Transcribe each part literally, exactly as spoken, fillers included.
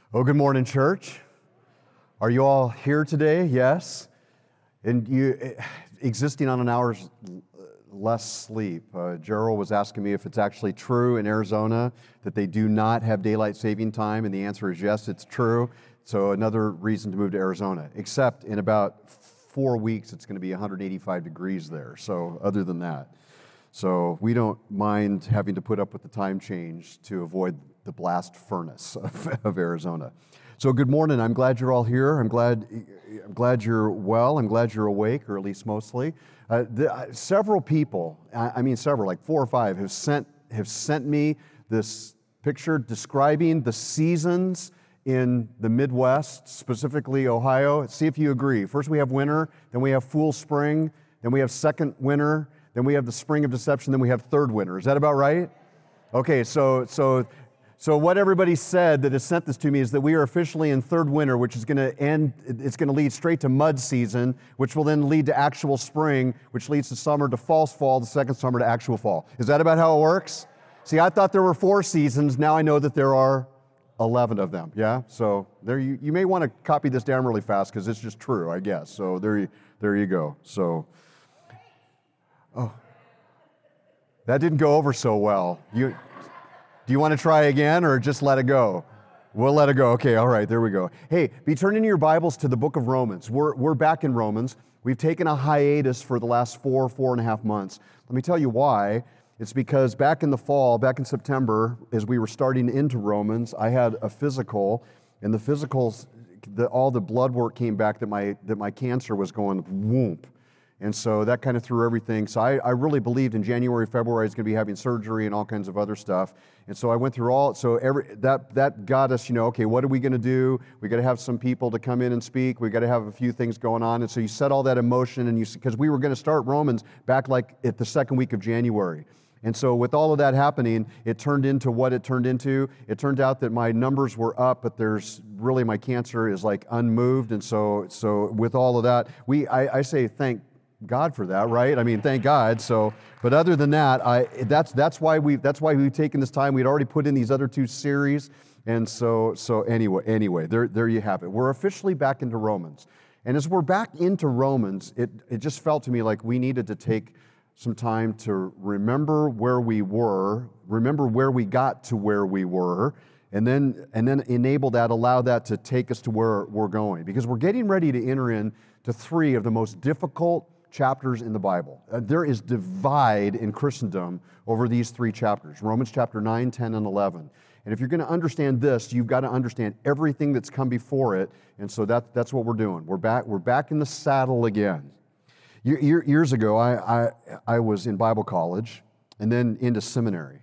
Oh, good morning, church. Are you all here today? Yes. And you existing on an hour's less sleep. Uh, Gerald was asking me if it's actually true in Arizona that they do not have daylight saving time, and the answer is yes, it's true. So another reason to move to Arizona, except in about four weeks, it's going to be one hundred eighty-five degrees there. So other than that, so we don't mind having to put up with the time change to avoid the blast furnace of, of Arizona. So good morning. I'm glad you're all here. I'm glad I'm glad you're well. I'm glad you're awake, or at least mostly. Uh, the, uh, several people, I, I mean several, like four or five, have sent have sent me this picture describing the seasons in the Midwest, specifically Ohio. See if you agree. First we have winter, then we have full spring, then we have second winter, then we have the spring of deception, then we have third winter. Is that about right? Okay, so so. So what everybody said that has sent this to me is that we are officially in third winter, which is going to end, it's going to lead straight to mud season, which will then lead to actual spring, which leads to summer, to false fall, the second summer to actual fall. Is that about how it works? See, I thought there were four seasons. Now I know that there are eleven of them, yeah? So there you, you may want to copy this down really fast because it's just true, I guess. So there you, there you go. So, oh, that didn't go over so well. You... Do you want to try again or just let it go? We'll let it go. Okay, all right, there we go. Hey, be turning your Bibles to the book of Romans. We're, we're back in Romans. We've taken a hiatus for the last four, four and a half months. Let me tell you why. It's because back in the fall, back in September, as we were starting into Romans, I had a physical, and the physicals, the, all the blood work came back that my, that my cancer was going whoomp. And so that kind of threw everything. So I, I really believed in January, February, I was going to be having surgery and all kinds of other stuff. And so I went through all, so every that that got us, you know, okay, what are we going to do? We got to have some people to come in and speak. We got to have a few things going on. And so you set all that in motion, and you, because we were going to start Romans back like at the second week of January. And so with all of that happening, it turned into what it turned into. It turned out that my numbers were up, but there's really, my cancer is like unmoved. And so so with all of that, we I, I say thank God for that, right? I mean, thank God. So, but other than that, I that's that's why we that's why we've taken this time. We'd already put in these other two series, and so so anyway, anyway, there there you have it. We're officially back into Romans, and as we're back into Romans, it it just felt to me like we needed to take some time to remember where we were, remember where we got to where we were, and then and then enable that, allow that to take us to where we're going, because we're getting ready to enter in to three of the most difficult chapters in the Bible. Uh, there is divide in Christendom over these three chapters, Romans chapter nine, ten, and eleven. And if you're going to understand this, you've got to understand everything that's come before it. And so that, that's what we're doing. We're back, we're back in the saddle again. Year, years ago, I, I, I was in Bible college and then into seminary.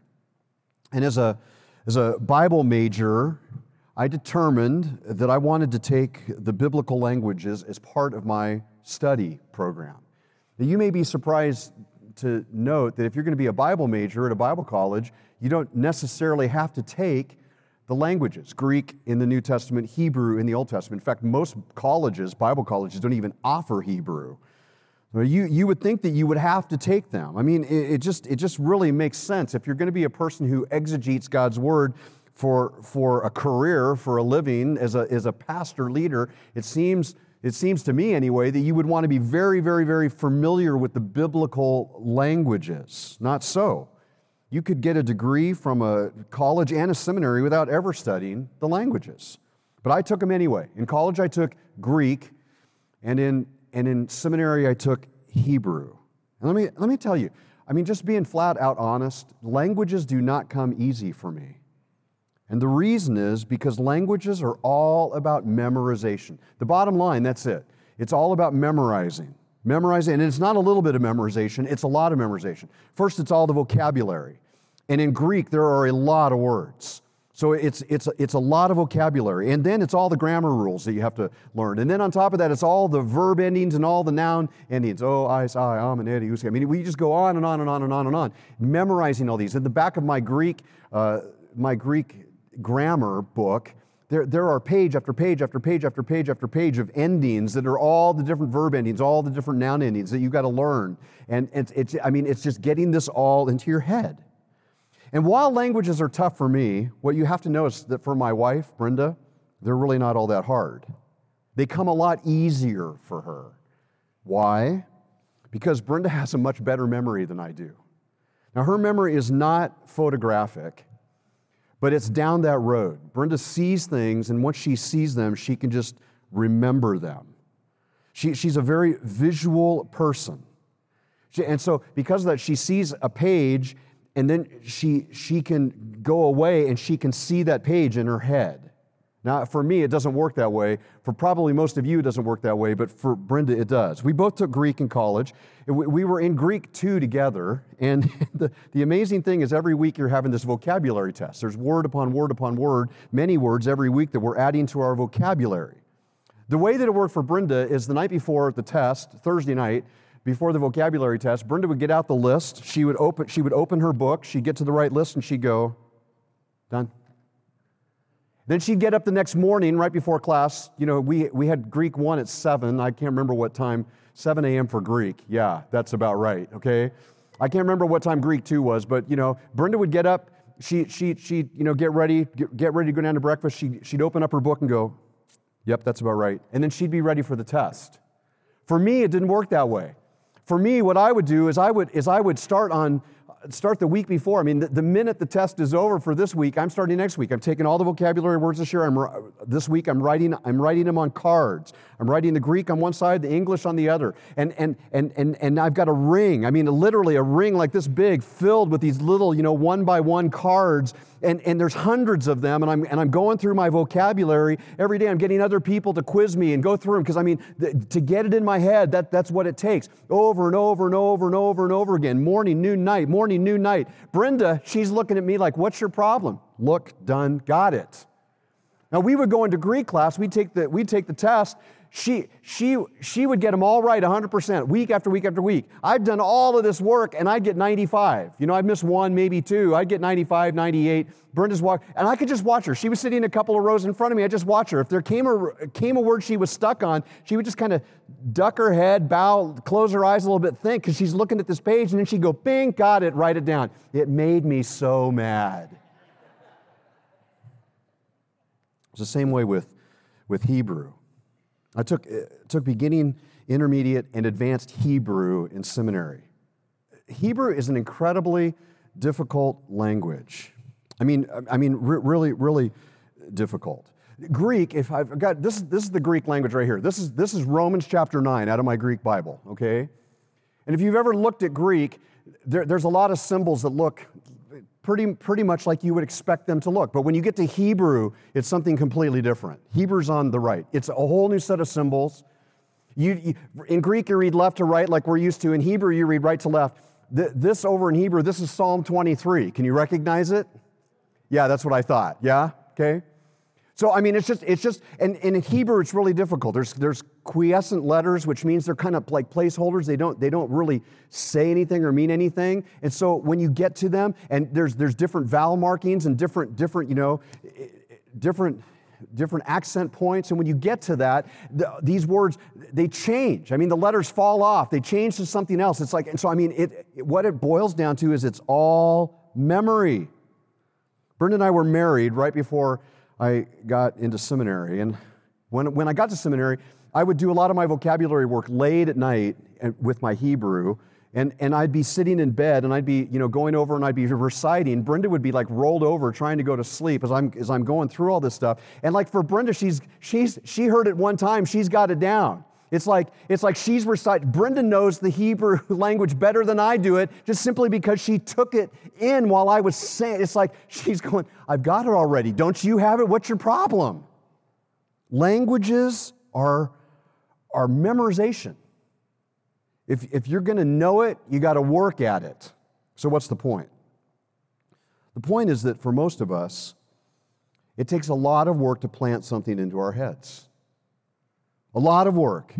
And as a, as a Bible major, I determined that I wanted to take the biblical languages as part of my study program. Now, you may be surprised to note that if you're going to be a Bible major at a Bible college, you don't necessarily have to take the languages, Greek in the New Testament, Hebrew in the Old Testament. In fact, most colleges, Bible colleges, don't even offer Hebrew. You, you would think that you would have to take them. I mean, it, it just it just really makes sense. If you're going to be a person who exegetes God's Word for, for a career, for a living, as a, as a pastor leader, it seems It seems to me, anyway, that you would want to be very, very, very familiar with the biblical languages. Not so. You could get a degree from a college and a seminary without ever studying the languages. But I took them anyway. In college, I took Greek, and in and in seminary, I took Hebrew. And let me let me tell you, I mean, just being flat out honest, languages do not come easy for me. And the reason is because languages are all about memorization. The bottom line, that's it. It's all about memorizing. Memorizing, and it's not a little bit of memorization, it's a lot of memorization. First, it's all the vocabulary. And in Greek, there are a lot of words. So it's it's it's a lot of vocabulary. And then it's all the grammar rules that you have to learn. And then on top of that, it's all the verb endings and all the noun endings. Oh, I, I, am, and Eddie, I mean, we just go on and on and on and on and on, memorizing all these. In the back of my Greek, uh, my Greek grammar book, there, there are page after page after page after page after page of endings that are all the different verb endings, all the different noun endings that you've got to learn. And it's, it's, I mean, it's just getting this all into your head. And while languages are tough for me, what you have to know is that for my wife, Brenda, they're really not all that hard. They come a lot easier for her. Why? Because Brenda has a much better memory than I do. Now, her memory is not photographic, but it's down that road. Brenda sees things, and once she sees them, she can just remember them. She, she's a very visual person. She, and so because of that, she sees a page, and then she, she can go away, and she can see that page in her head. Now, for me, it doesn't work that way. For probably most of you, it doesn't work that way, but for Brenda, it does. We both took Greek in college. We, we were in Greek two together, and the, the amazing thing is every week you're having this vocabulary test. There's word upon word upon word, many words every week that we're adding to our vocabulary. The way that it worked for Brenda is the night before the test, Thursday night, before the vocabulary test, Brenda would get out the list. She would open, she would open her book. She'd get to the right list, and she'd go, done. Then she'd get up the next morning right before class. You know, we, we had Greek one at seven. I can't remember what time. seven a.m. for Greek. Yeah, that's about right, okay? I can't remember what time Greek two was, but, you know, Brenda would get up. She, she, she'd, you know, get ready, get, get ready to go down to breakfast. She, she'd open up her book and go, yep, that's about right. And then she'd be ready for the test. For me, it didn't work that way. For me, what I would do is I would, is I would start on Start the week before. I mean, the, the minute the test is over for this week, I'm starting next week. I'm taking all the vocabulary words this year. I'm, this week, I'm writing. I'm writing them on cards. I'm writing the Greek on one side, the English on the other, and and and and and I've got a ring. I mean, literally a ring like this big, filled with these little, you know, one by one cards, and and there's hundreds of them. And I'm and I'm going through my vocabulary every day. I'm getting other people to quiz me and go through them because I mean, the, to get it in my head, that that's what it takes, over and over and over and over and over again, morning, noon, night, morning. New night. Brenda, she's looking at me like, what's your problem? Look, done, got it. Now, we would go into Greek class, we'd take the, we'd take the test. She, she, she would get them all right one hundred percent, week after week after week. I've done all of this work, and I'd get ninety-five. You know, I'd miss one, maybe two. I'd get ninety-five, ninety-eight. Brenda's walk, and I could just watch her. She was sitting a couple of rows in front of me. I'd just watch her. If there came a, came a word she was stuck on, she would just kind of duck her head, bow, close her eyes a little bit, think, because she's looking at this page, and then she'd go, bing, got it, write it down. It made me so mad. It's the same way with, with Hebrew. I took, took beginning, intermediate, and advanced Hebrew in seminary. Hebrew is an incredibly difficult language. I mean, I mean, re- really, really difficult. Greek, if I've got, this, this is the Greek language right here. This is, this is Romans chapter nine out of my Greek Bible, okay? And if you've ever looked at Greek, there, there's a lot of symbols that look pretty, pretty much like you would expect them to look. But when you get to Hebrew, it's something completely different. Hebrew's on the right. It's a whole new set of symbols. You, you, in Greek, you read left to right like we're used to. In Hebrew, you read right to left. Th- this over in Hebrew, this is Psalm twenty-three. Can you recognize it? Yeah, that's what I thought. Yeah? Okay. So, I mean, it's just, it's just, and, and in Hebrew, it's really difficult. There's, there's quiescent letters, which means they're kind of like placeholders. They don't, they don't really say anything or mean anything. And so when you get to them, and there's, there's different vowel markings and different, different, you know, different, different accent points. And when you get to that, the, these words, they change. I mean, the letters fall off. They change to something else. It's like, and so, I mean, it, it what it boils down to is it's all memory. Brenda and I were married right before I got into seminary, and when, when I got to seminary, I would do a lot of my vocabulary work late at night with my Hebrew, and, and I'd be sitting in bed, and I'd be, you know, going over and I'd be reciting. Brenda would be like rolled over trying to go to sleep as I'm, as I'm going through all this stuff. And like for Brenda, she's, she's, she heard it one time, she's got it down. It's like, it's like she's reciting. Brenda knows the Hebrew language better than I do it, just simply because she took it in while I was saying. It's like she's going, I've got it already. Don't you have it? What's your problem? Languages are, are memorization. If, if you're going to know it, you got to work at it. So what's the point? The point is that for most of us, it takes a lot of work to plant something into our heads. A lot of work.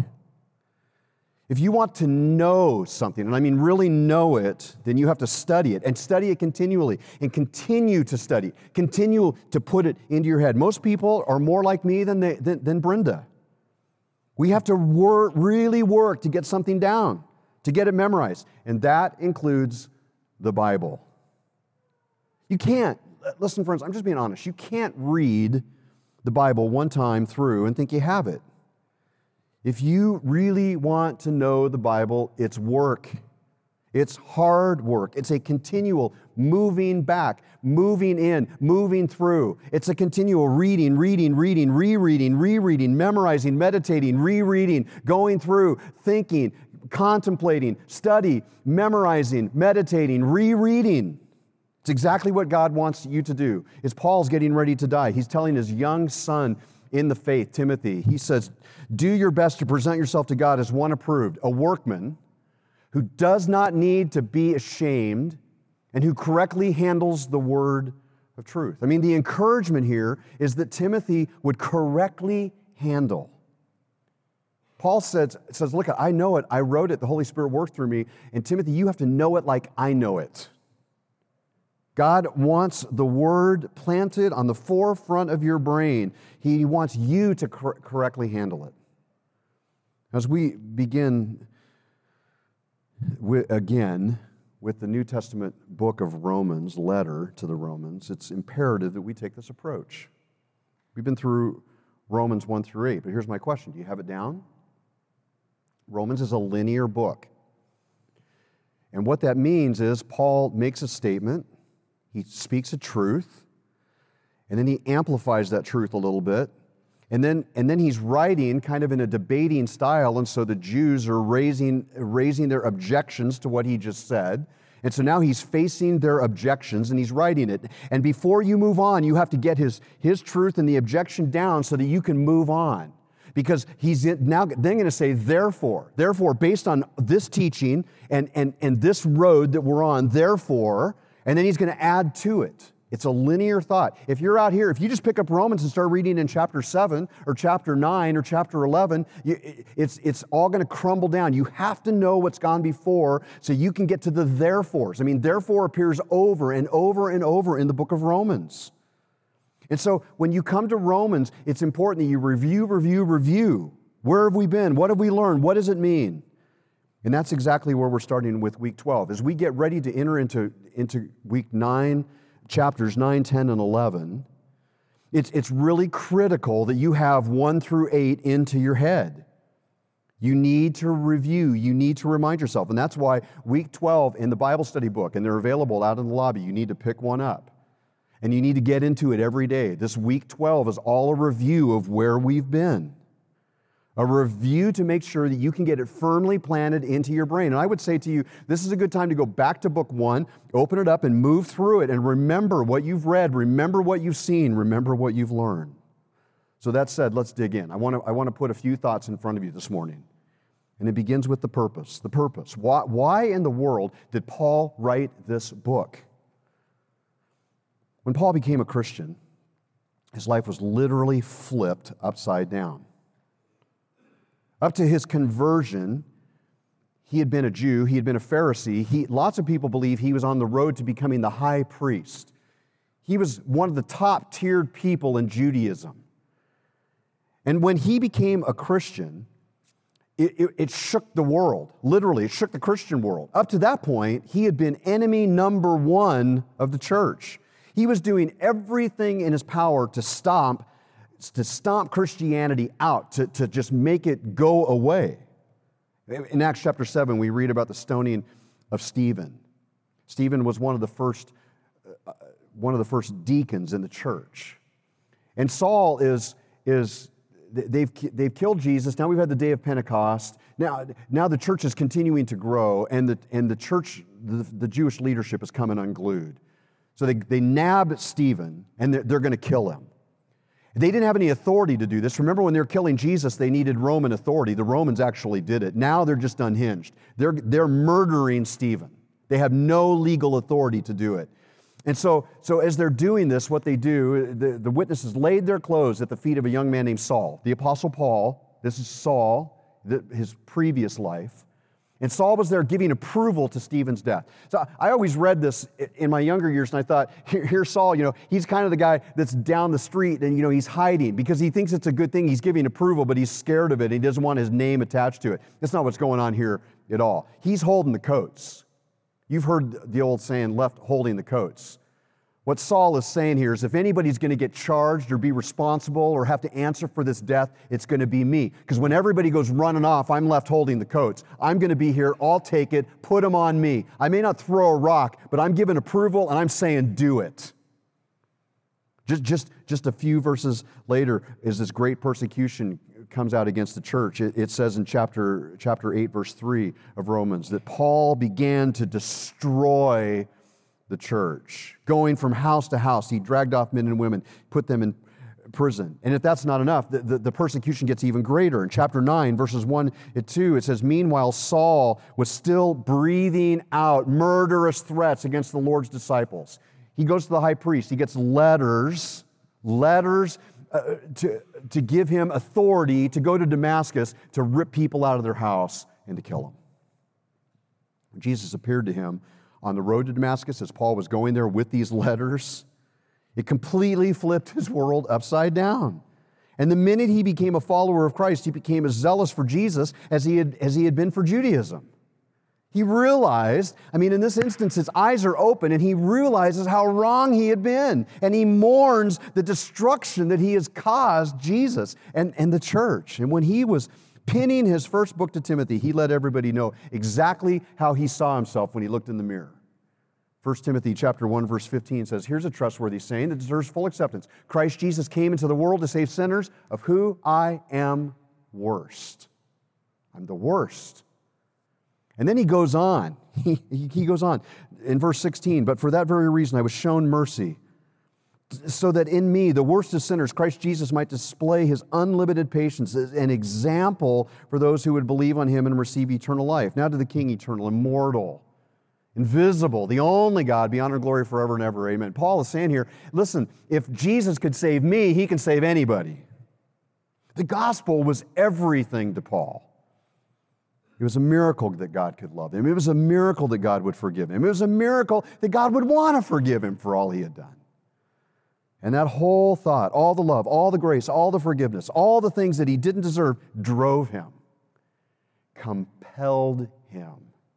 If you want to know something, and I mean really know it, then you have to study it, and study it continually, and continue to study, continue to put it into your head. Most people are more like me than, they, than, than Brenda. We have to work, really work to get something down, to get it memorized, and that includes the Bible. You can't, listen friends, I'm just being honest, you can't read the Bible one time through and think you have it. If you really want to know the Bible, it's work. It's hard work. It's a continual moving back, moving in, moving through. It's a continual reading, reading, reading, rereading, rereading, memorizing, meditating, rereading, going through, thinking, contemplating, study, memorizing, meditating, rereading. It's exactly what God wants you to do. As Paul's getting ready to die, he's telling his young son in the faith, Timothy, he says, do your best to present yourself to God as one approved, a workman who does not need to be ashamed and who correctly handles the word of truth. I mean, the encouragement here is that Timothy would correctly handle. Paul says, says, look, I know it. I wrote it. The Holy Spirit worked through me. And Timothy, you have to know it like I know it. God wants the word planted on the forefront of your brain. He wants you to cor- correctly handle it. As we begin with, again with the New Testament book of Romans, letter to the Romans, it's imperative that we take this approach. We've been through Romans one through eight, but here's my question. Do you have it down? Romans is a linear book. And what that means is Paul makes a statement, he speaks a truth, and then he amplifies that truth a little bit. And then, and then he's writing kind of in a debating style, and so the Jews are raising, raising their objections to what he just said. And so now he's facing their objections, and he's writing it. And before you move on, you have to get his, his truth and the objection down so that you can move on. Because he's now then going to say, therefore, therefore, based on this teaching and, and, and this road that we're on, therefore, and then he's going to add to it. It's a linear thought. If you're out here, if you just pick up Romans and start reading in chapter seven or chapter nine or chapter eleven, you, it's, it's all going to crumble down. You have to know what's gone before so you can get to the therefores. I mean, therefore appears over and over and over in the book of Romans. And so when you come to Romans, it's important that you review, review, review. Where have we been? What have we learned? What does it mean? And that's exactly where we're starting with week twelve. As we get ready to enter into, into week nine, chapters nine, ten, and eleven, it's, it's really critical that you have one through eight into your head. You need to review. You need to remind yourself. And that's why week twelve in the Bible study book, and they're available out in the lobby, you need to pick one up. And you need to get into it every day. This week twelve is all a review of where we've been. A review to make sure that you can get it firmly planted into your brain. And I would say to you, this is a good time to go back to book one, open it up and move through it and remember what you've read, remember what you've seen, remember what you've learned. So that said, let's dig in. I want to, I want to put a few thoughts in front of you this morning. And it begins with the purpose. The purpose. Why, why in the world did Paul write this book? When Paul became a Christian, his life was literally flipped upside down. Up to his conversion, he had been a Jew, he had been a Pharisee. He, lots of people believe he was on the road to becoming the high priest. He was one of the top-tiered people in Judaism. And when he became a Christian, it, it, it shook the world. Literally, it shook the Christian world. Up to that point, he had been enemy number one of the church. He was doing everything in his power to stomp to stomp Christianity out, to, to just make it go away. In Acts chapter seven, we read about the stoning of Stephen. Stephen was one of the first, uh, one of the first deacons in the church. And Saul is, is they've, they've killed Jesus. Now we've had the day of Pentecost. Now, now the church is continuing to grow, and the, and the church, the, the Jewish leadership is coming unglued. So they, they nab Stephen, and they're, they're going to kill him. They didn't have any authority to do this. Remember when they were killing Jesus, they needed Roman authority. The Romans actually did it. Now they're just unhinged. They're, they're murdering Stephen. They have no legal authority to do it. And so, so as they're doing this, what they do, the, the witnesses laid their clothes at the feet of a young man named Saul. The Apostle Paul, this is Saul, the, his previous life. And Saul was there giving approval to Stephen's death. So I always read this in my younger years, and I thought, here, here's Saul, you know, he's kind of the guy that's down the street, and, you know, he's hiding because he thinks it's a good thing. He's giving approval, but he's scared of it. He doesn't want his name attached to it. That's not what's going on here at all. He's holding the coats. You've heard the old saying, left holding the coats. What Saul is saying here is if anybody's going to get charged or be responsible or have to answer for this death, it's going to be me. Because when everybody goes running off, I'm left holding the coats. I'm going to be here. I'll take it. Put them on me. I may not throw a rock, but I'm giving approval and I'm saying do it. Just, just, just a few verses later, as this great persecution comes out against the church, it, it says in chapter, chapter eight, verse three of Romans, that Paul began to destroy the church. Going from house to house, he dragged off men and women, put them in prison. And if that's not enough, the, the, the persecution gets even greater. In chapter nine, verses one and two, it says, meanwhile, Saul was still breathing out murderous threats against the Lord's disciples. He goes to the high priest. He gets letters, letters uh, to, to give him authority to go to Damascus to rip people out of their house and to kill them. Jesus appeared to him on the road to Damascus as Paul was going there with these letters. It completely flipped his world upside down. And the minute he became a follower of Christ, he became as zealous for Jesus as he had, as he had been for Judaism. He realized, I mean, in this instance, his eyes are open and he realizes how wrong he had been. And he mourns the destruction that he has caused Jesus and, and the church. And when he was penning his first book to Timothy, he let everybody know exactly how he saw himself when he looked in the mirror. First Timothy chapter one, verse fifteen says, here's a trustworthy saying that deserves full acceptance. Christ Jesus came into the world to save sinners, of who I am worst. I'm the worst. And then he goes on. He, he goes on in verse sixteen, but for that very reason I was shown mercy, so that in me, the worst of sinners, Christ Jesus might display his unlimited patience as an example for those who would believe on him and receive eternal life. Now to the King, eternal, immortal, invisible, the only God, be honor and glory forever and ever. Amen. Paul is saying here, listen, if Jesus could save me, he can save anybody. The gospel was everything to Paul. It was a miracle that God could love him. It was a miracle that God would forgive him. It was a miracle that God would want to forgive him for all he had done. And that whole thought, all the love, all the grace, all the forgiveness, all the things that he didn't deserve drove him, compelled him.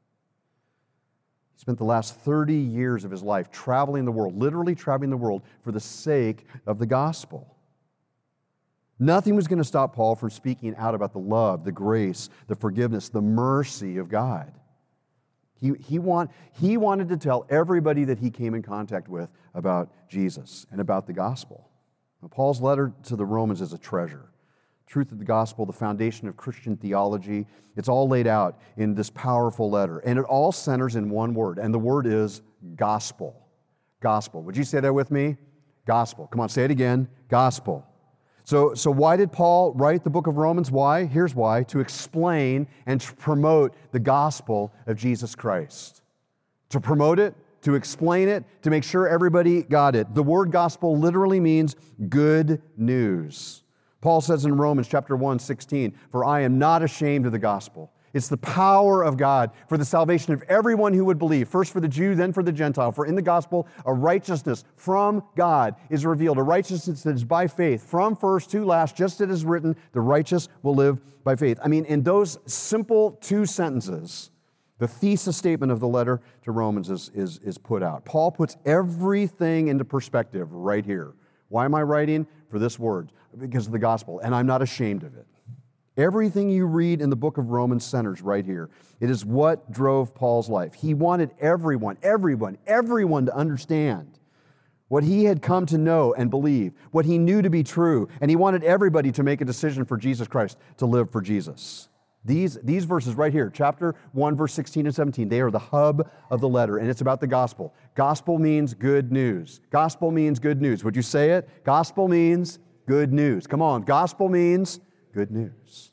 He spent the last thirty years of his life traveling the world, literally traveling the world for the sake of the gospel. Nothing was going to stop Paul from speaking out about the love, the grace, the forgiveness, the mercy of God. He, he, want, he wanted to tell everybody that he came in contact with about Jesus and about the gospel. Now, Paul's letter to the Romans is a treasure. Truth of the gospel, the foundation of Christian theology, it's all laid out in this powerful letter. And it all centers in one word, and the word is gospel. Gospel. Would you say that with me? Gospel. Come on, say it again. Gospel. So, so why did Paul write the book of Romans? Why? Here's why. To explain and to promote the gospel of Jesus Christ. To promote it, to explain it, to make sure everybody got it. The word gospel literally means good news. Paul says in Romans chapter one, sixteen, for I am not ashamed of the gospel. It's the power of God for the salvation of everyone who would believe, first for the Jew, then for the Gentile. For in the gospel, a righteousness from God is revealed, a righteousness that is by faith, from first to last, just as it is written, the righteous will live by faith. I mean, in those simple two sentences, the thesis statement of the letter to Romans is, is, is put out. Paul puts everything into perspective right here. Why am I writing? For this word, because of the gospel, and I'm not ashamed of it. Everything you read in the book of Romans centers right here. It is what drove Paul's life. He wanted everyone, everyone, everyone to understand what he had come to know and believe, what he knew to be true, and he wanted everybody to make a decision for Jesus Christ, to live for Jesus. These, these verses right here, chapter one, verse sixteen and seventeen, they are the hub of the letter, and it's about the gospel. Gospel means good news. Gospel means good news. Would you say it? Gospel means good news. Come on, gospel means good news.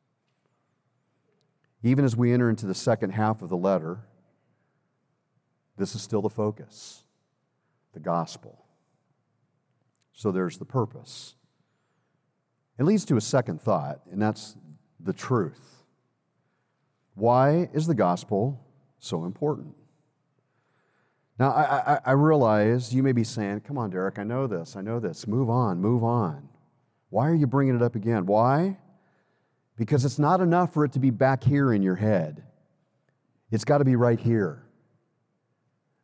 Even as we enter into the second half of the letter, this is still the focus, the gospel. So there's the purpose. It leads to a second thought, and that's the truth. Why is the gospel so important? Now, I, I, I realize you may be saying, come on, Derek, I know this, I know this. Move on, move on. Why are you bringing it up again? Why? Because it's not enough for it to be back here in your head. It's got to be right here.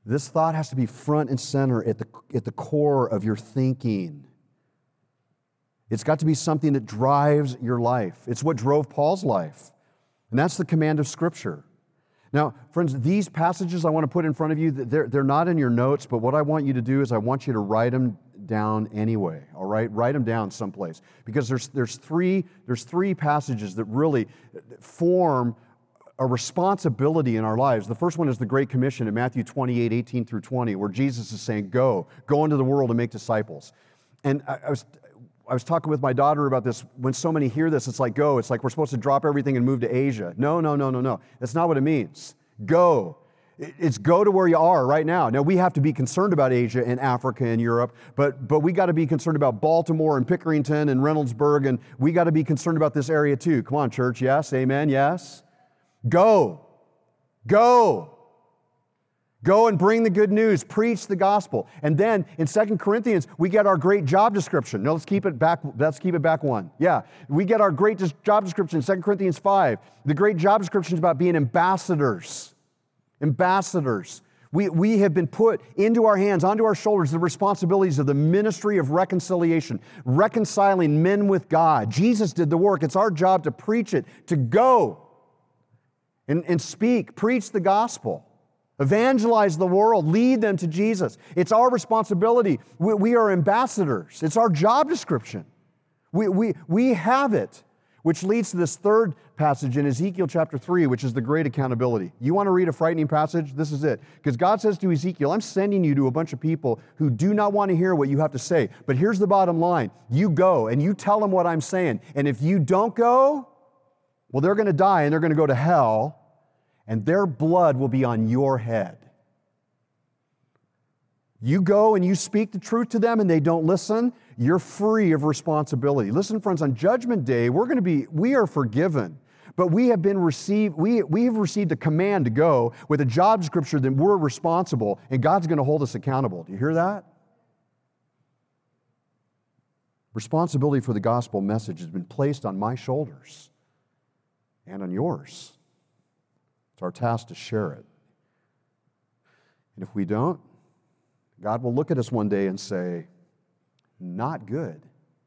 This thought has to be front and center at the, at the core of your thinking. It's got to be something that drives your life. It's what drove Paul's life. And that's the command of Scripture. Now, friends, these passages I want to put in front of you, they're, they're not in your notes, but what I want you to do is I want you to write them down anyway, all right? Write them down someplace. Because there's, there's, three, there's three passages that really form a responsibility in our lives. The first one is the Great Commission in Matthew twenty-eight, eighteen through twenty, where Jesus is saying, go, go into the world and make disciples. And I, I was... I was talking with my daughter about this. When so many hear this, it's like, go. It's like we're supposed to drop everything and move to Asia. No, no, no, no, no. That's not what it means. Go. It's go to where you are right now. Now, we have to be concerned about Asia and Africa and Europe, but, but we got to be concerned about Baltimore and Pickerington and Reynoldsburg, and we got to be concerned about this area too. Come on, church. Yes? Amen? Yes? Go. Go. Go and bring the good news, preach the gospel. And then in Second Corinthians, we get our great job description. No, let's keep it back, let's keep it back one. Yeah, we get our great job description in Second Corinthians five. The great job description is about being ambassadors. Ambassadors. We, we have been put into our hands, onto our shoulders, the responsibilities of the ministry of reconciliation, reconciling men with God. Jesus did the work. It's our job to preach it, to go and, and speak, preach the gospel. Evangelize the world, lead them to Jesus. It's our responsibility. We, we are ambassadors. It's our job description. We, we, we have it, which leads to this third passage in Ezekiel chapter three, which is the great accountability. You want to read a frightening passage? This is it. Because God says to Ezekiel, I'm sending you to a bunch of people who do not want to hear what you have to say. But here's the bottom line. You go and you tell them what I'm saying. And if you don't go, well, they're going to die and they're going to go to hell. And their blood will be on your head. You go and you speak the truth to them and they don't listen, you're free of responsibility. Listen, friends, on Judgment Day, we're going to be, we are forgiven, but we have been received, we, we have received a command to go with a job description that we're responsible, and God's going to hold us accountable. Do you hear that? Responsibility for the gospel message has been placed on my shoulders and on yours. It's our task to share it. And if we don't, God will look at us one day and say, not good.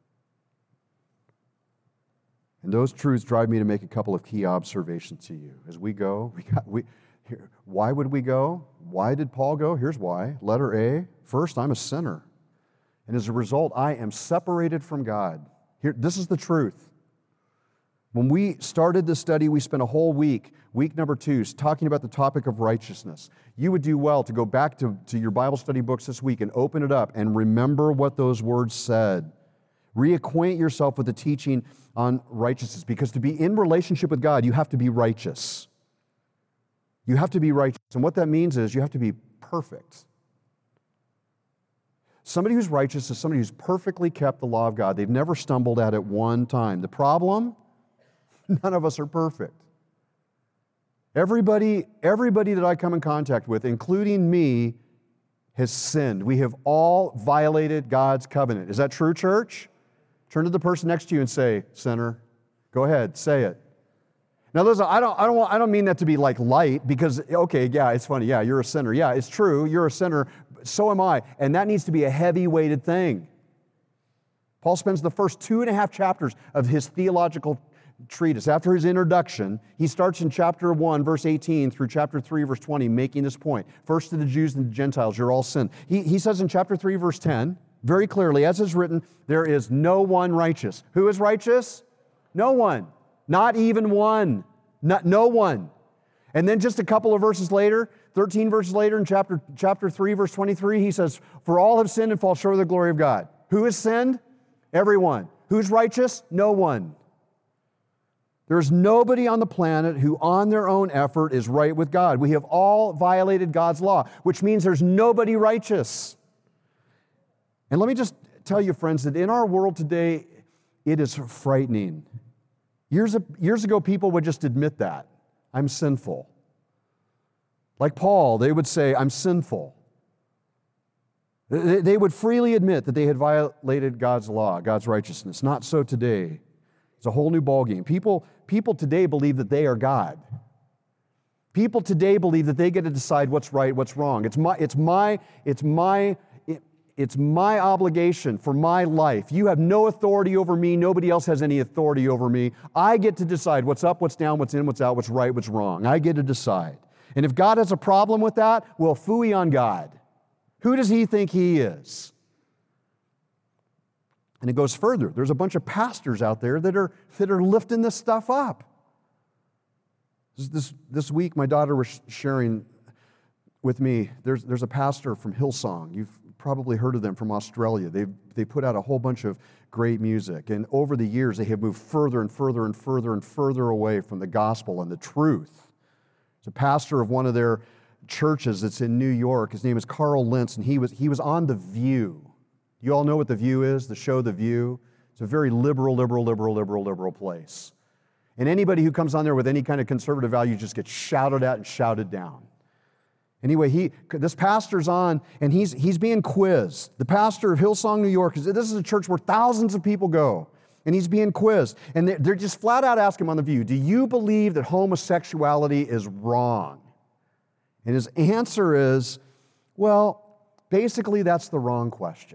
And those truths drive me to make a couple of key observations to you. As we go, we got, we, here, why would we go? Why did Paul go? Here's why. Letter A, first, I'm a sinner. And as a result, I am separated from God. Here, this is the truth. When we started this study, we spent a whole week, week number two, talking about the topic of righteousness. You would do well to go back to, to your Bible study books this week and open it up and remember what those words said. Reacquaint yourself with the teaching on righteousness, because to be in relationship with God, you have to be righteous. You have to be righteous. And what that means is you have to be perfect. Somebody who's righteous is somebody who's perfectly kept the law of God. They've never stumbled at it one time. The problem? None of us are perfect. Everybody, everybody that I come in contact with, including me, has sinned. We have all violated God's covenant. Is that true, church? Turn to the person next to you and say, sinner. Go ahead, say it. Now listen, I don't, I don't, want, I don't mean that to be like light, because, okay, yeah, it's funny. Yeah, you're a sinner. Yeah, it's true. You're a sinner. So am I. And that needs to be a heavy-weighted thing. Paul spends the first two and a half chapters of his theological treatise. After his introduction, he starts in chapter one, verse eighteen, through chapter three, verse twenty, making this point. First to the Jews and the Gentiles, you're all sin. He, he says in chapter three, verse ten, very clearly, as is written, there is no one righteous. Who is righteous? No one. Not even one. Not, no one. And then just a couple of verses later, thirteen verses later in chapter, chapter three, verse twenty-three, he says, for all have sinned and fall short of the glory of God. Who has sinned? Everyone. Who's righteous? No one. There's nobody on the planet who on their own effort is right with God. We have all violated God's law, which means there's nobody righteous. And let me just tell you, friends, that in our world today, it is frightening. Years, years ago, people would just admit that. I'm sinful. Like Paul, they would say, I'm sinful. They would freely admit that they had violated God's law, God's righteousness. Not so today. It's a whole new ballgame. People, people today believe that they are God. People today believe that they get to decide what's right, what's wrong. It's my, it's my, it's my, it, it's my obligation for my life. You have no authority over me. Nobody else has any authority over me. I get to decide what's up, what's down, what's in, what's out, what's right, what's wrong. I get to decide. And if God has a problem with that, well, phooey on God. Who does he think he is? And it goes further. There's a bunch of pastors out there that are, that are lifting this stuff up. This, this week, my daughter was sharing with me, there's, there's a pastor from Hillsong. You've probably heard of them from Australia. They've, they put out a whole bunch of great music. And over the years, they have moved further and further and further and further away from the gospel and the truth. It's a pastor of one of their churches that's in New York. His name is Carl Lentz, and he was, he was on The View. You all know what The View is, the show The View? It's a very liberal, liberal, liberal, liberal, liberal place. And anybody who comes on there with any kind of conservative value just gets shouted at and shouted down. Anyway, he, this pastor's on, and he's, he's being quizzed. The pastor of Hillsong, New York, this is a church where thousands of people go, and he's being quizzed. And they're, they're just flat out asking him on The View, do you believe that homosexuality is wrong? And his answer is, well, basically that's the wrong question.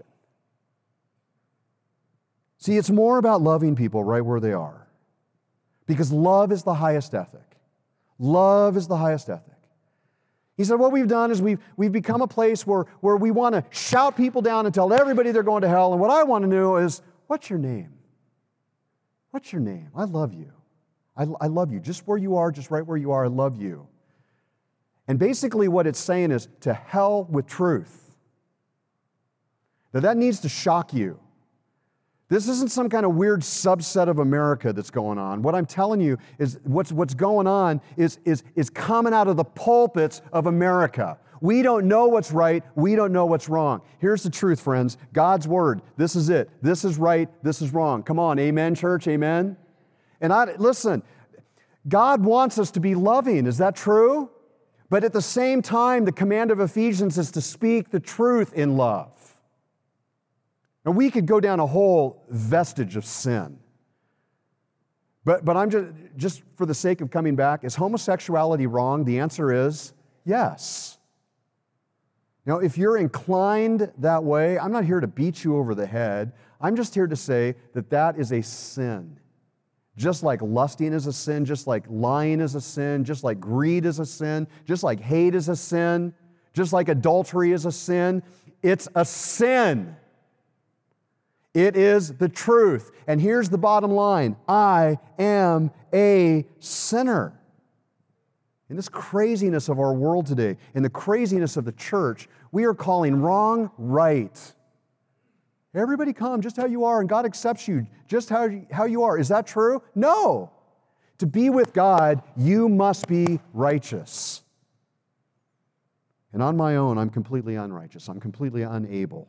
See, it's more about loving people right where they are. Because love is the highest ethic. Love is the highest ethic. He said, what we've done is we've, we've become a place where, where we want to shout people down and tell everybody they're going to hell. And what I want to know is, what's your name? What's your name? I love you. I, I love you. Just where you are, just right where you are, I love you. And basically what it's saying is, to hell with truth. Now that needs to shock you. This isn't some kind of weird subset of America that's going on. What I'm telling you is what's, what's going on is, is, is coming out of the pulpits of America. We don't know what's right. We don't know what's wrong. Here's the truth, friends. God's word. This is it. This is right. This is wrong. Come on. Amen, church. Amen. And I listen, God wants us to be loving. Is that true? But at the same time, the command of Ephesians is to speak the truth in love. And we could go down a whole vestige of sin. But, but I'm just, just for the sake of coming back, is homosexuality wrong? The answer is yes. Now, if you're inclined that way, I'm not here to beat you over the head. I'm just here to say that that is a sin. Just like lusting is a sin, just like lying is a sin, just like greed is a sin, just like hate is a sin, just like adultery is a sin, it's a sin. It is the truth. And here's the bottom line. I am a sinner. In this craziness of our world today, in the craziness of the church, we are calling wrong right. Everybody come just how you are, and God accepts you just how, how you are. Is that true? No. To be with God, you must be righteous. And on my own, I'm completely unrighteous. I'm completely unable.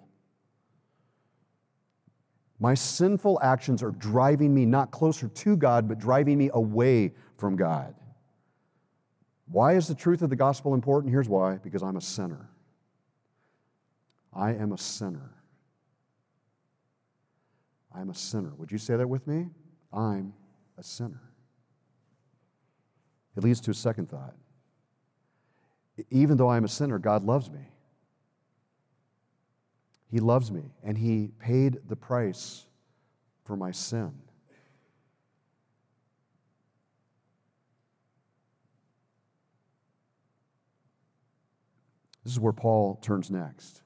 My sinful actions are driving me not closer to God, but driving me away from God. Why is the truth of the gospel important? Here's why. Because I'm a sinner. I am a sinner. I'm a sinner. Would you say that with me? I'm a sinner. It leads to a second thought. Even though I'm a sinner, God loves me. He loves me, and He paid the price for my sin. This is where Paul turns next.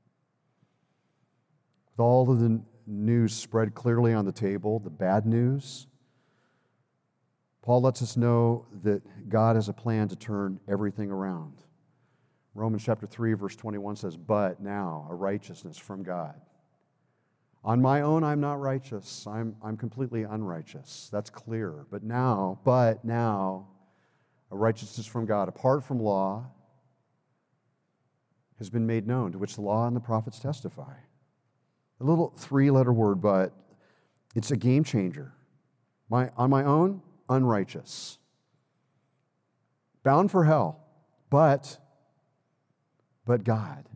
With all of the news spread clearly on the table, the bad news, Paul lets us know that God has a plan to turn everything around. Romans chapter three, verse twenty-one says, but now a righteousness from God. On my own, I'm not righteous. I'm, I'm completely unrighteous. That's clear. But now, but now, a righteousness from God, apart from law, has been made known, to which the law and the prophets testify. A little three-letter word, but it's a game changer. My, on my own, unrighteous. Bound for hell, but But God.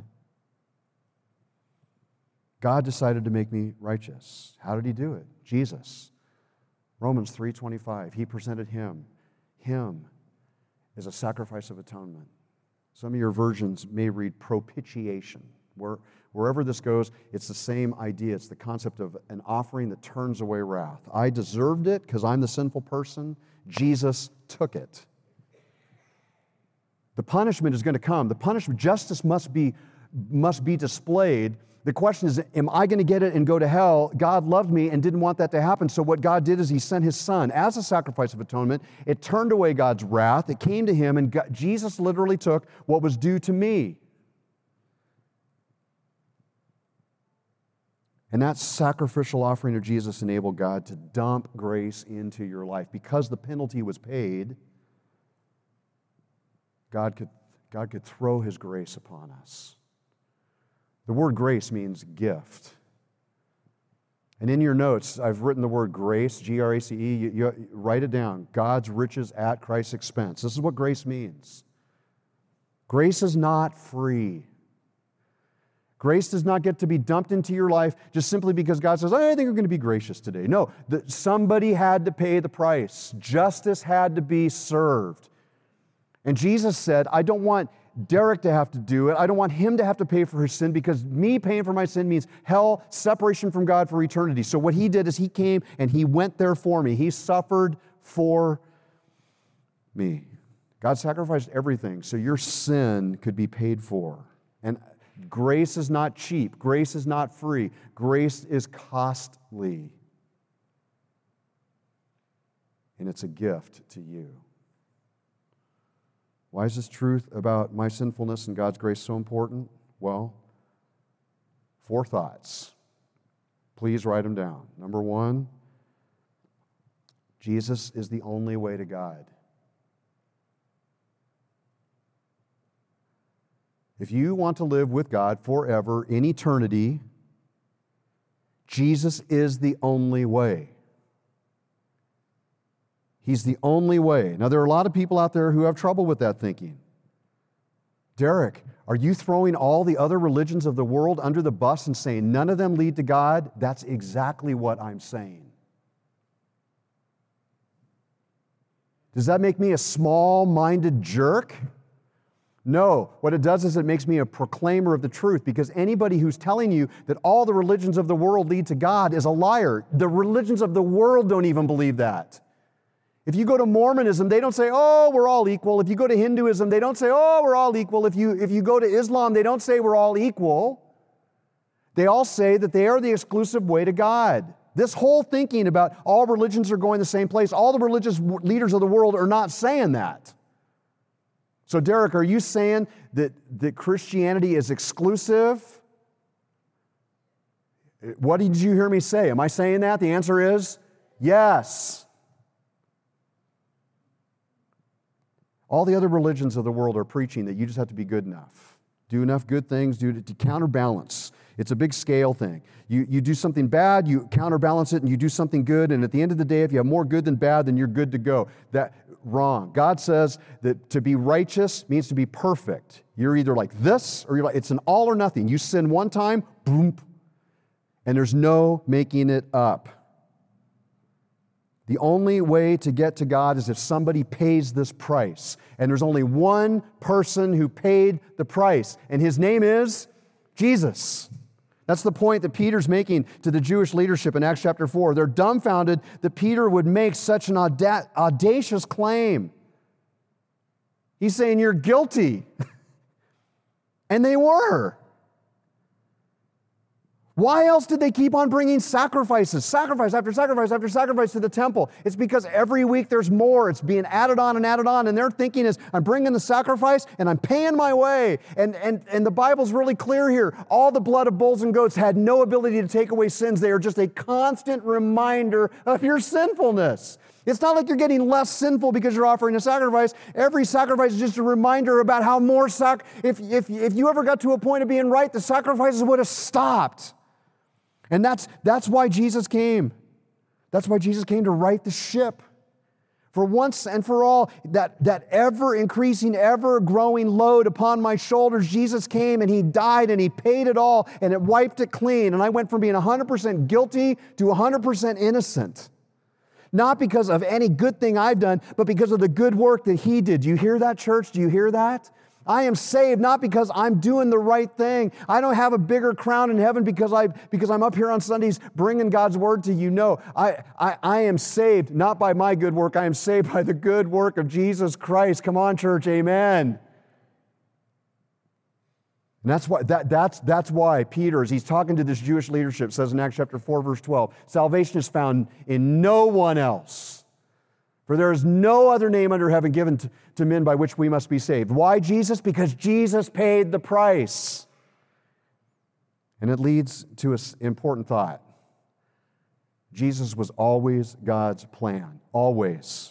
God decided to make me righteous. How did He do it? Jesus. Romans three twenty-five. He presented Him, Him, is a sacrifice of atonement. Some of your versions may read propitiation. Where, wherever this goes, it's the same idea. It's the concept of an offering that turns away wrath. I deserved it because I'm the sinful person. Jesus took it. The punishment is going to come. The punishment, justice must be, must be displayed. The question is, am I going to get it and go to hell? God loved me and didn't want that to happen. So what God did is He sent His Son as a sacrifice of atonement. It turned away God's wrath. It came to Him, and God, Jesus literally took what was due to me. And that sacrificial offering of Jesus enabled God to dump grace into your life. Because the penalty was paid, God could, God could throw His grace upon us. The word grace means gift. And in your notes, I've written the word grace, G R A C E. You, you write it down. God's riches at Christ's expense. This is what grace means. Grace is not free. Grace does not get to be dumped into your life just simply because God says, I think we're going to be gracious today. No, the, somebody had to pay the price. Justice had to be served. And Jesus said, I don't want Derek to have to do it. I don't want him to have to pay for his sin, because me paying for my sin means hell, separation from God for eternity. So what He did is He came and He went there for me. He suffered for me. God sacrificed everything so your sin could be paid for. And grace is not cheap. Grace is not free. Grace is costly. And it's a gift to you. Why is this truth about my sinfulness and God's grace so important? Well, four thoughts. Please write them down. Number one, Jesus is the only way to God. If you want to live with God forever in eternity, Jesus is the only way. He's the only way. Now, there are a lot of people out there who have trouble with that thinking. Derek, are you throwing all the other religions of the world under the bus and saying none of them lead to God? That's exactly what I'm saying. Does that make me a small-minded jerk? No. What it does is it makes me a proclaimer of the truth, because anybody who's telling you that all the religions of the world lead to God is a liar. The religions of the world don't even believe that. If you go to Mormonism, they don't say, oh, we're all equal. If you go to Hinduism, they don't say, oh, we're all equal. If you, if you go to Islam, they don't say we're all equal. They all say that they are the exclusive way to God. This whole thinking about all religions are going the same place, all the religious leaders of the world are not saying that. So, Derek, are you saying that, that Christianity is exclusive? What did you hear me say? Am I saying that? The answer is yes. All the other religions of the world are preaching that you just have to be good enough. Do enough good things do to, to counterbalance. It's a big scale thing. You, you do something bad, you counterbalance it, and you do something good, and at the end of the day, if you have more good than bad, then you're good to go. That wrong. God says that to be righteous means to be perfect. You're either like this, or you're like, it's an all or nothing. You sin one time, boom, and there's no making it up. The only way to get to God is if somebody pays this price. And there's only one person who paid the price, and His name is Jesus. That's the point that Peter's making to the Jewish leadership in Acts chapter four. They're dumbfounded that Peter would make such an auda- audacious claim. He's saying, you're guilty. And they were. Why else did they keep on bringing sacrifices, sacrifice after sacrifice after sacrifice to the temple? It's because every week there's more. It's being added on and added on, and their thinking is, I'm bringing the sacrifice and I'm paying my way. And, and, and the Bible's really clear here. All the blood of bulls and goats had no ability to take away sins. They are just a constant reminder of your sinfulness. It's not like you're getting less sinful because you're offering a sacrifice. Every sacrifice is just a reminder about how more sac. If, if, if you ever got to a point of being right, the sacrifices would have stopped. And that's, that's why Jesus came. That's why Jesus came, to right the ship. For once and for all, that, that ever-increasing, ever-growing load upon my shoulders, Jesus came and He died and He paid it all and it wiped it clean. And I went from being one hundred percent guilty to one hundred percent innocent. Not because of any good thing I've done, but because of the good work that He did. Do you hear that, church? Do you hear that? I am saved not because I'm doing the right thing. I don't have a bigger crown in heaven because, I, because I'm up here on Sundays bringing God's word to you. No, I, I, I am saved not by my good work. I am saved by the good work of Jesus Christ. Come on, church, amen. And that's why, that, that's, that's why Peter, as he's talking to this Jewish leadership, says in Acts chapter four, verse twelve, salvation is found in no one else. For there is no other name under heaven given to, to men by which we must be saved. Why Jesus? Because Jesus paid the price. And it leads to an important thought. Jesus was always God's plan. Always.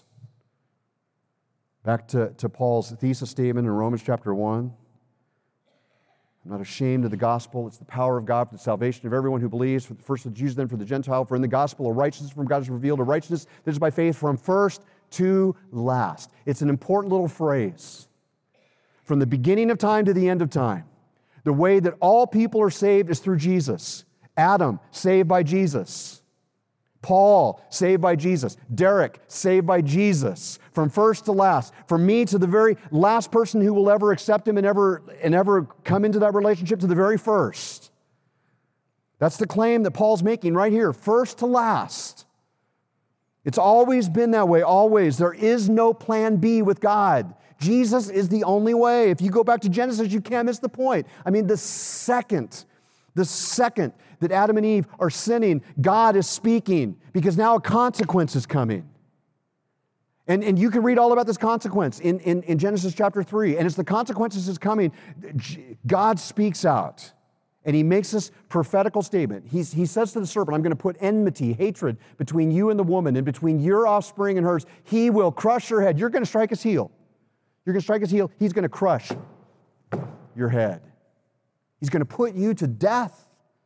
Back to, to Paul's thesis statement in Romans chapter one. I'm not ashamed of the gospel. It's the power of God for the salvation of everyone who believes, first for the Jews, then for the Gentile. For in the gospel, a righteousness from God is revealed, a righteousness that is by faith from first to last. It's an important little phrase. From the beginning of time to the end of time, the way that all people are saved is through Jesus. Adam, saved by Jesus. Paul, saved by Jesus. Derek, saved by Jesus. From first to last. From me to the very last person who will ever accept Him and ever, and ever come into that relationship, to the very first. That's the claim that Paul's making right here. First to last. It's always been that way, always. There is no plan B with God. Jesus is the only way. If you go back to Genesis, you can't miss the point. I mean, the second, the second that Adam and Eve are sinning, God is speaking because now a consequence is coming. And, and you can read all about this consequence in, in, in Genesis chapter three. And as the consequences is coming, God speaks out. And He makes this prophetical statement. He's, he says to the serpent, I'm going to put enmity, hatred between you and the woman and between your offspring and hers. He will crush your head. You're going to strike his heel. You're going to strike his heel. He's going to crush your head. He's going to put you to death.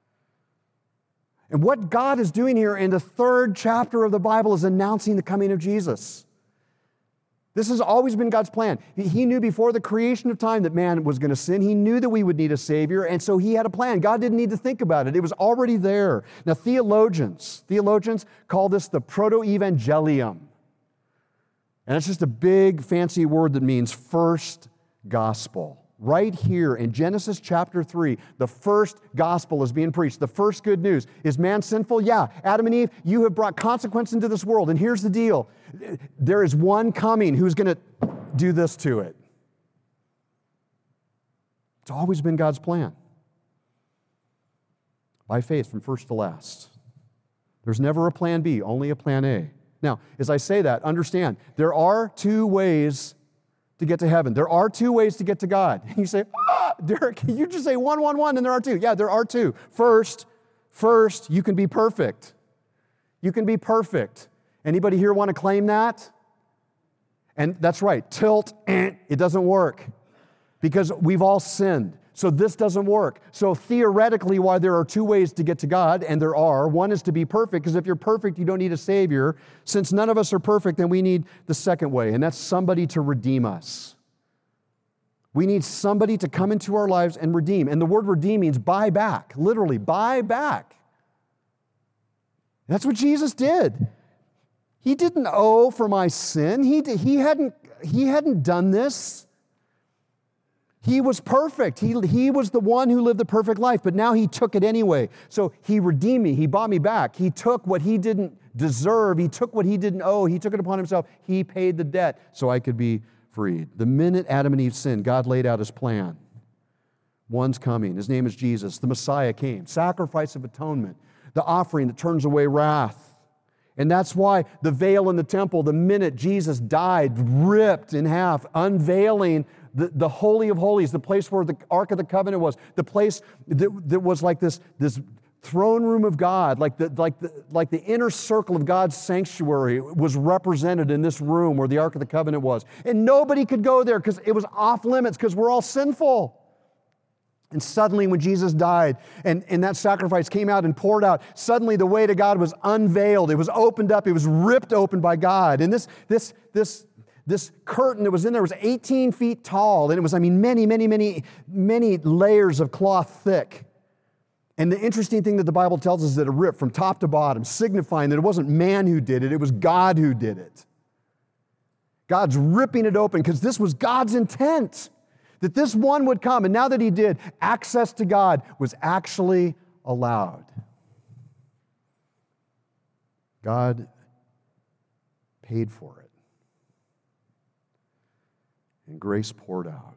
And what God is doing here in the third chapter of the Bible is announcing the coming of Jesus. This has always been God's plan. He knew before the creation of time that man was going to sin. He knew that we would need a Savior, and so He had a plan. God didn't need to think about it. It was already there. Now, theologians, theologians call this the proto-evangelium. And it's just a big, fancy word that means first gospel. Right here in Genesis chapter three, the first gospel is being preached. The first good news. Is man sinful? Yeah. Adam and Eve, you have brought consequence into this world. And here's the deal. There is one coming who's going to do this to it. It's always been God's plan. By faith, from first to last. There's never a plan B, only a plan A. Now, as I say that, understand, there are two ways to get to heaven. There are two ways to get to God. And you say, ah, Derek, you just say one, one, one, and there are two. Yeah, there are two. First, first, you can be perfect. You can be perfect. Anybody here want to claim that? And that's right, tilt, eh, it doesn't work because we've all sinned. So this doesn't work. So theoretically, why there are two ways to get to God, and there are, one is to be perfect, because if you're perfect, you don't need a Savior. Since none of us are perfect, then we need the second way, and that's somebody to redeem us. We need somebody to come into our lives and redeem. And the word redeem means buy back, literally, buy back. That's what Jesus did. He didn't owe for my sin. He, did, he, hadn't, he hadn't done this. He was perfect. He, he was the one who lived the perfect life, but now He took it anyway. So He redeemed me. He bought me back. He took what He didn't deserve. He took what He didn't owe. He took it upon Himself. He paid the debt so I could be freed. The minute Adam and Eve sinned, God laid out His plan. One's coming. His name is Jesus. The Messiah came. Sacrifice of atonement. The offering that turns away wrath. And that's why the veil in the temple, the minute Jesus died, ripped in half, unveiling The, the Holy of Holies, the place where the Ark of the Covenant was, the place that, that was like this, this throne room of God, like the, like, the, like the inner circle of God's sanctuary was represented in this room where the Ark of the Covenant was. And nobody could go there because it was off limits because we're all sinful. And suddenly when Jesus died and, and that sacrifice came out and poured out, suddenly the way to God was unveiled. It was opened up. It was ripped open by God. And this, this, this, This curtain that was in there was eighteen feet tall, and it was, I mean, many, many, many, many layers of cloth thick. And the interesting thing that the Bible tells us is that it ripped from top to bottom, signifying that it wasn't man who did it, it was God who did it. God's ripping it open because this was God's intent, that this one would come. And now that he did, access to God was actually allowed. God paid for it. And grace poured out.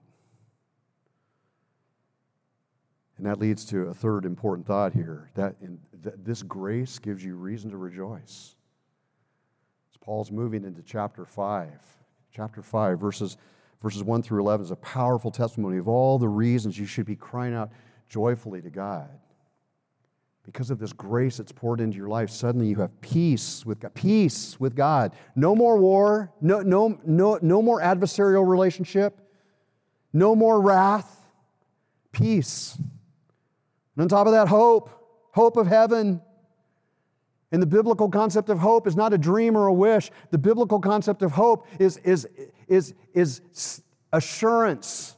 And that leads to a third important thought here, that in, th- this grace gives you reason to rejoice. As Paul's moving into chapter five. Chapter five, verses, verses one through eleven is a powerful testimony of all the reasons you should be crying out joyfully to God. Because of this grace that's poured into your life, suddenly you have peace with God. Peace with God. No more war, no, no, no, no more adversarial relationship, no more wrath, peace. And on top of that, hope, hope of heaven. And the biblical concept of hope is not a dream or a wish. The biblical concept of hope is, is, is, is assurance.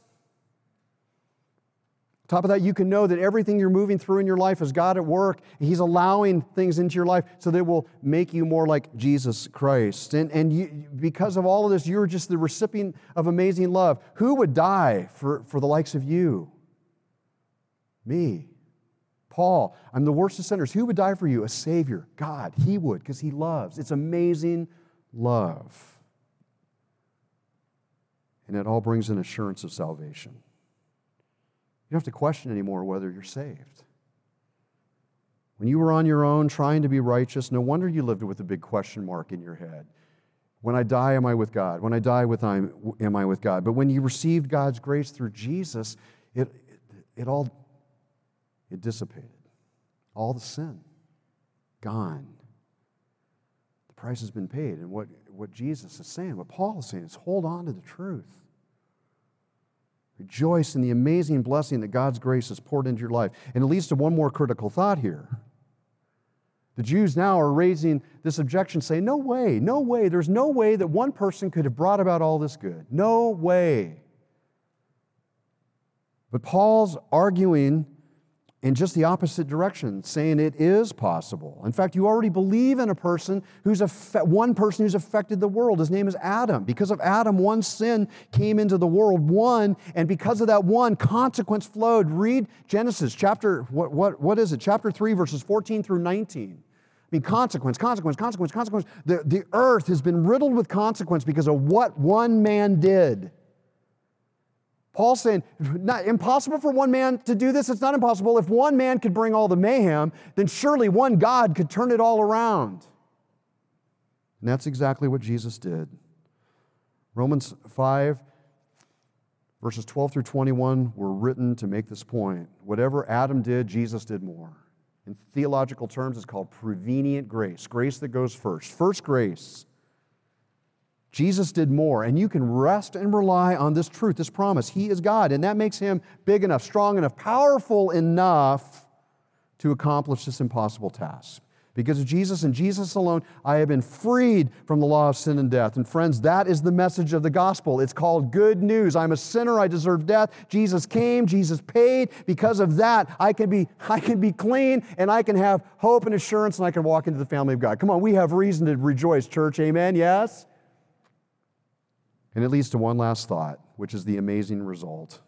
On top of that, you can know that everything you're moving through in your life is God at work. He's allowing things into your life so they will make you more like Jesus Christ. And, and you, because of all of this, you're just the recipient of amazing love. Who would die for, for the likes of you? Me. Paul, I'm the worst of sinners. Who would die for you? A Savior. God. He would, because He loves. It's amazing love. And it all brings an assurance of salvation. You don't have to question anymore whether you're saved. When you were on your own trying to be righteous, no wonder you lived with a big question mark in your head. When I die, am I with God? When I die, with I, am I with God? But when you received God's grace through Jesus, it, it, it all It dissipated. All the sin, gone. The price has been paid. And what, what Jesus is saying, what Paul is saying, is hold on to the truth. Rejoice in the amazing blessing that God's grace has poured into your life. And it leads to one more critical thought here. The Jews now are raising this objection, saying, no way, no way, there's no way that one person could have brought about all this good. No way. But Paul's arguing in just the opposite direction, saying it is possible. In fact, you already believe in a person who's a one person who's affected the world. His name is Adam. Because of Adam, one sin came into the world, one, and because of that one, consequence flowed. Read Genesis chapter, what, what, what is it? Chapter three, verses fourteen through nineteen. I mean, consequence, consequence, consequence, consequence. The, the earth has been riddled with consequence because of what one man did. Paul's saying, not impossible for one man to do this. It's not impossible. If one man could bring all the mayhem, then surely one God could turn it all around. And that's exactly what Jesus did. Romans five, verses twelve through twenty-one were written to make this point. Whatever Adam did, Jesus did more. In theological terms, it's called prevenient grace, grace that goes first. First grace. Jesus did more, and you can rest and rely on this truth, this promise. He is God, and that makes Him big enough, strong enough, powerful enough to accomplish this impossible task. Because of Jesus and Jesus alone, I have been freed from the law of sin and death. And friends, that is the message of the gospel. It's called good news. I'm a sinner. I deserve death. Jesus came. Jesus paid. Because of that, I can be, I can be clean, and I can have hope and assurance, and I can walk into the family of God. Come on, we have reason to rejoice, church. Amen? Yes? And it leads to one last thought, which is the amazing result.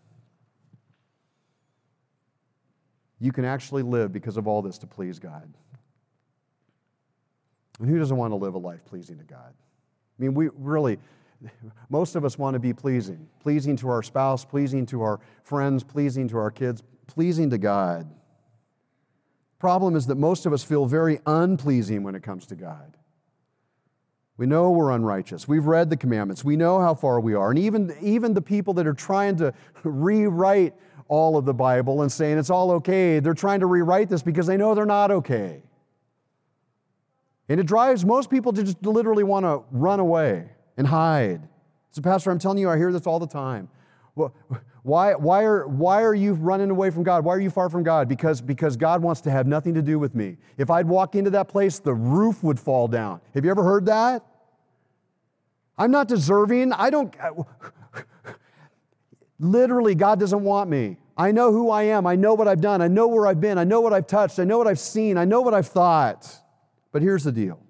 You can actually live because of all this to please God. And who doesn't want to live a life pleasing to God? I mean, we really, most of us want to be pleasing. Pleasing to our spouse, pleasing to our friends, pleasing to our kids, pleasing to God. Problem is that most of us feel very unpleasing when it comes to God. We know we're unrighteous. We've read the commandments. We know how far we are. And even, even the people that are trying to rewrite all of the Bible and saying it's all okay, they're trying to rewrite this because they know they're not okay. And it drives most people to just literally want to run away and hide. So, Pastor, I'm telling you, I hear this all the time. Well, why, why, are, why are you running away from God? Why are you far from God? Because, because God wants to have nothing to do with me. If I'd walk into that place, the roof would fall down. Have you ever heard that? I'm not deserving. I don't... Literally, God doesn't want me. I know who I am. I know what I've done. I know where I've been. I know what I've touched. I know what I've seen. I know what I've thought. But here's the deal.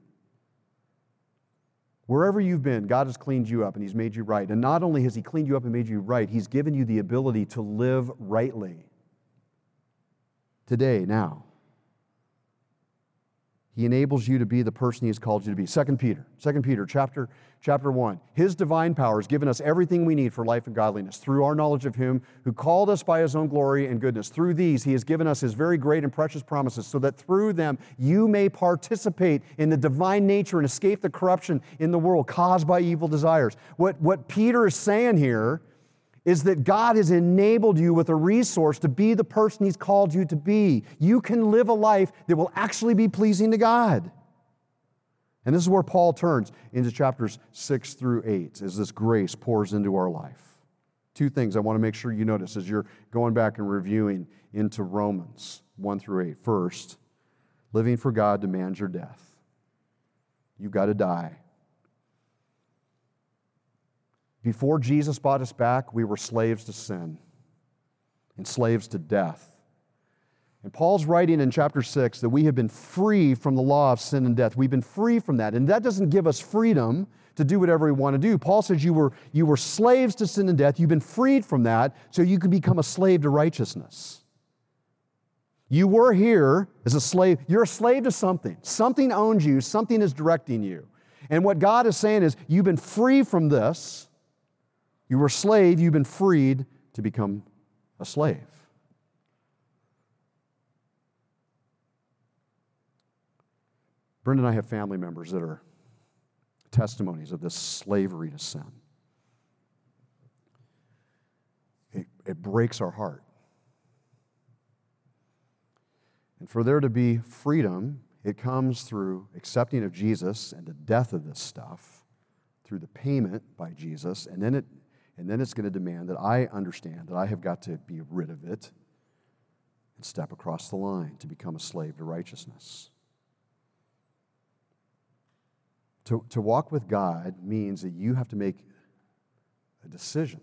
Wherever you've been, God has cleaned you up and He's made you right. And not only has He cleaned you up and made you right, He's given you the ability to live rightly. Today, now. He enables you to be the person He has called you to be. Second Peter, Second Peter chapter, chapter one. His divine power has given us everything we need for life and godliness through our knowledge of Him who called us by His own glory and goodness. Through these, He has given us His very great and precious promises so that through them you may participate in the divine nature and escape the corruption in the world caused by evil desires. What, what Peter is saying here is that God has enabled you with a resource to be the person He's called you to be. You can live a life that will actually be pleasing to God. And this is where Paul turns into chapters six through eight, as this grace pours into our life. Two things I want to make sure you notice as you're going back and reviewing into Romans one through eight. First, living for God demands your death. You've got to die. Before Jesus bought us back, we were slaves to sin and slaves to death. And Paul's writing in chapter six that we have been free from the law of sin and death. We've been free from that. And that doesn't give us freedom to do whatever we want to do. Paul says you were, you were slaves to sin and death. You've been freed from that so you can become a slave to righteousness. You were here as a slave. You're a slave to something. Something owns you. Something is directing you. And what God is saying is you've been free from this. You were a slave, you've been freed to become a slave. Brenda and I have family members that are testimonies of this slavery to sin. It, it breaks our heart. And for there to be freedom, it comes through accepting of Jesus and the death of this stuff, through the payment by Jesus, and then it And then it's going to demand that I understand that I have got to be rid of it and step across the line to become a slave to righteousness. To, to walk with God means that you have to make a decision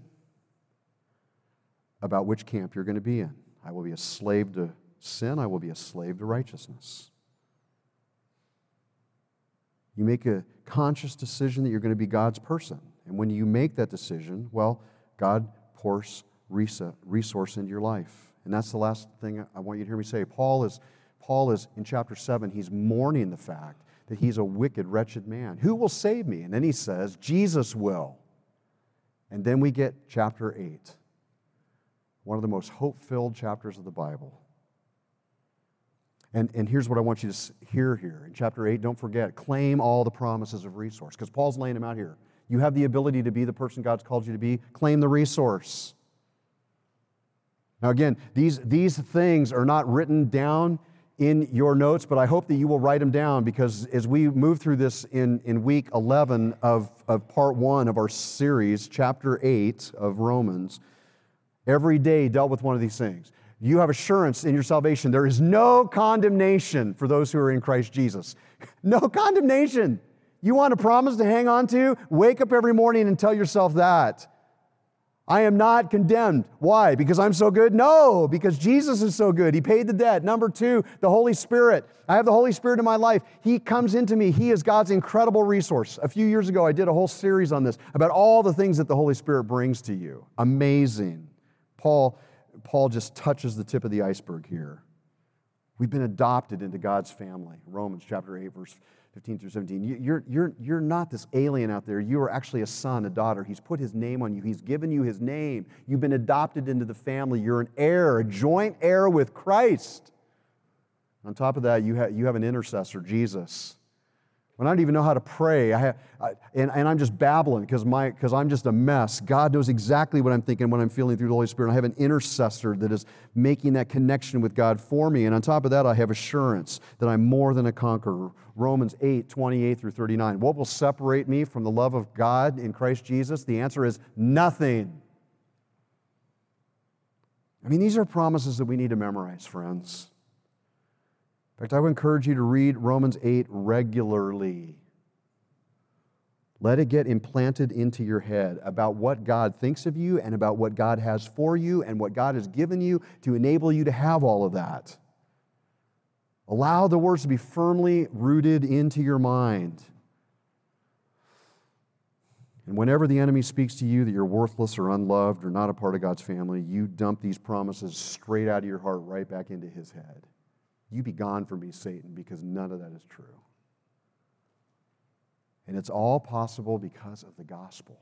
about which camp you're going to be in. I will be a slave to sin. I will be a slave to righteousness. You make a conscious decision that you're going to be God's person. And when you make that decision, well, God pours resource into your life. And that's the last thing I want you to hear me say. Paul is, Paul is in chapter seven, he's mourning the fact that he's a wicked, wretched man. Who will save me? And then he says, Jesus will. And then we get chapter eight, one of the most hope-filled chapters of the Bible. And, and here's what I want you to hear here. In chapter eight, don't forget, claim all the promises of resource, because Paul's laying them out here. You have the ability to be the person God's called you to be. Claim the resource. Now again, these, these things are not written down in your notes, but I hope that you will write them down, because as we move through this in, in week eleven of, of part one of our series, chapter eight of Romans, every day dealt with one of these things. You have assurance in your salvation. There is no condemnation for those who are in Christ Jesus. No condemnation. You want a promise to hang on to? Wake up every morning and tell yourself that. I am not condemned. Why? Because I'm so good? No, because Jesus is so good. He paid the debt. Number two, the Holy Spirit. I have the Holy Spirit in my life. He comes into me. He is God's incredible resource. A few years ago, I did a whole series on this, about all the things that the Holy Spirit brings to you. Amazing. Paul, Paul just touches the tip of the iceberg here. We've been adopted into God's family. Romans chapter eight, verse fifteen through seventeen. You're, you're, you're not this alien out there. You are actually a son, a daughter. He's put His name on you. He's given you His name. You've been adopted into the family. You're an heir, a joint heir with Christ. On top of that, you have, you have an intercessor, Jesus. When I don't even know how to pray, I have, I, and, and I'm just babbling because my because I'm just a mess. God knows exactly what I'm thinking, what I'm feeling through the Holy Spirit. I have an intercessor that is making that connection with God for me. And on top of that, I have assurance that I'm more than a conqueror. Romans eight, twenty-eight through thirty-nine. What will separate me from the love of God in Christ Jesus? The answer is nothing. I mean, these are promises that we need to memorize, friends. In fact, I would encourage you to read Romans eight regularly. Let it get implanted into your head about what God thinks of you and about what God has for you and what God has given you to enable you to have all of that. Allow the words to be firmly rooted into your mind. And whenever the enemy speaks to you that you're worthless or unloved or not a part of God's family, you dump these promises straight out of your heart right back into his head. You be gone from me, Satan, because none of that is true. And it's all possible because of the gospel.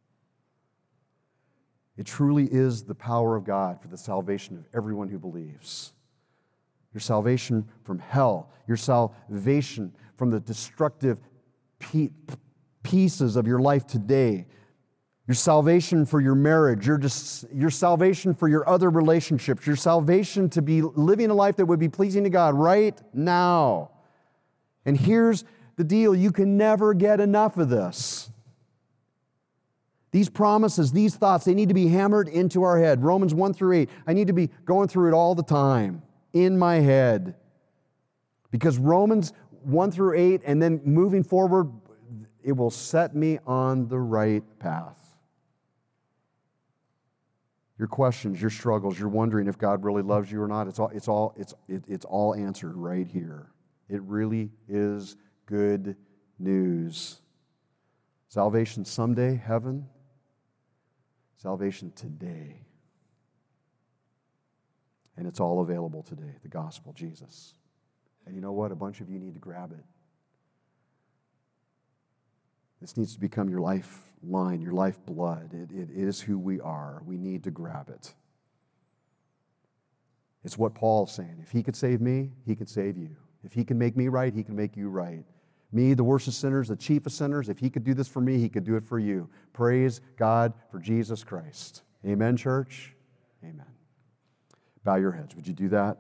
It truly is the power of God for the salvation of everyone who believes. Your salvation from hell, your salvation from the destructive pieces of your life today, your salvation for your marriage, your, your salvation for your other relationships, your salvation to be living a life that would be pleasing to God right now. And here's the deal, you can never get enough of this. These promises, these thoughts, they need to be hammered into our head. Romans one through eight, I need to be going through it all the time in my head. Because Romans one through eight and then moving forward, it will set me on the right path. Your questions, your struggles, you're wondering if God really loves you or not, it's all, it's all, it's, it, it's all answered right here. It really is good news. Salvation someday, heaven. Salvation today. And it's all available today, the gospel, Jesus. And you know what? A bunch of you need to grab it. This needs to become your lifeline, your lifeblood. It, it is who we are. We need to grab it. It's what Paul's saying. If he could save me, he could save you. If he can make me right, he can make you right. Me, the worst of sinners, the chief of sinners, if he could do this for me, he could do it for you. Praise God for Jesus Christ. Amen, church? Amen. Bow your heads. Would you do that?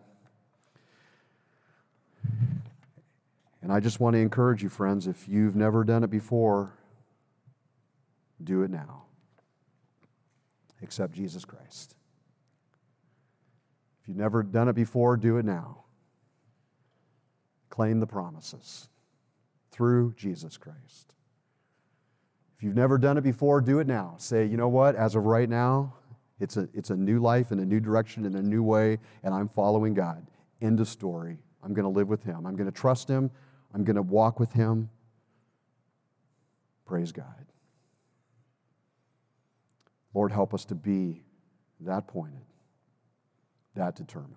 And I just want to encourage you, friends, if you've never done it before, do it now. Accept Jesus Christ. If you've never done it before, do it now. Claim the promises through Jesus Christ. If you've never done it before, do it now. Say, you know what, as of right now, it's a, it's a new life in a new direction, in a new way, and I'm following God. End of story. I'm going to live with Him. I'm going to trust Him. I'm going to walk with Him. Praise God. Lord, help us to be that pointed, that determined,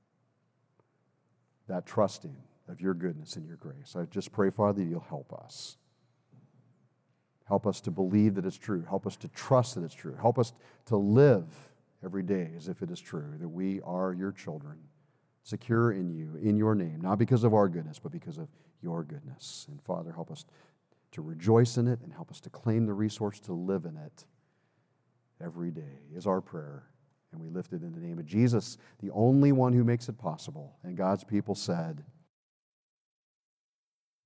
that trusting of your goodness and your grace. I just pray, Father, that you'll help us. Help us to believe that it's true. Help us to trust that it's true. Help us to live every day as if it is true, that we are your children, secure in you, in your name, not because of our goodness, but because of your goodness. And Father, help us to rejoice in it and help us to claim the resource to live in it every day is our prayer. And we lift it in the name of Jesus, the only one who makes it possible. And God's people said,